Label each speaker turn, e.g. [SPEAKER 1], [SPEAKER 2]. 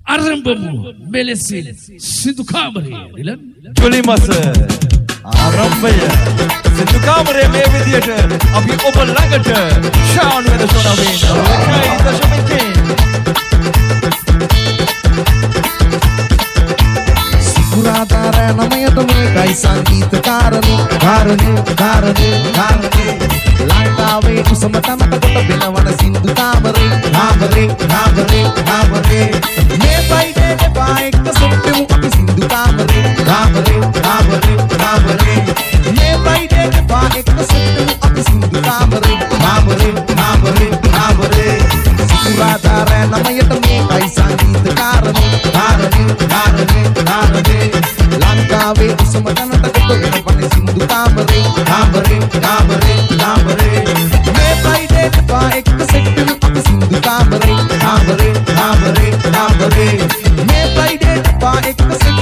[SPEAKER 1] ආරම්භමු මෙලෙසින් සිදු කාමරයේ නිලන්
[SPEAKER 2] ජොලිමස ආරම්භය සිදු කාමරයේ මේ විදියට අපි ඔබ ළඟට ශාන් වෙන සොනවෙන් 1.3
[SPEAKER 3] සිකුරාදා රෑ 9ට මේකයි සංගීත කාරණේ ලංකාවේ උසම තැනට කොට බෙනවන සින්දු කාමරේ මේ ෆ්‍රයිඩේ එපා එක්ක සෙට්ටමු අපි සින්දු කාමරේ මේ ෆ්‍රයිඩේ එපා එක්ක සෙට්ටමු අපි සින්දු කාමරේ සිකුරාදා රෑ 9ට මේකයි සංගීත කාරණේ ලංකාවේ උසම තැනට කොට බෙනවන සින්දු කාමරේ මේ ෆ්‍රයිඩේ එපා එක්ක සෙට්ටමු අපි සින්දු කාමරේ මේ ෆ්‍රයිඩේ එපා එක්ක සෙට්ටමු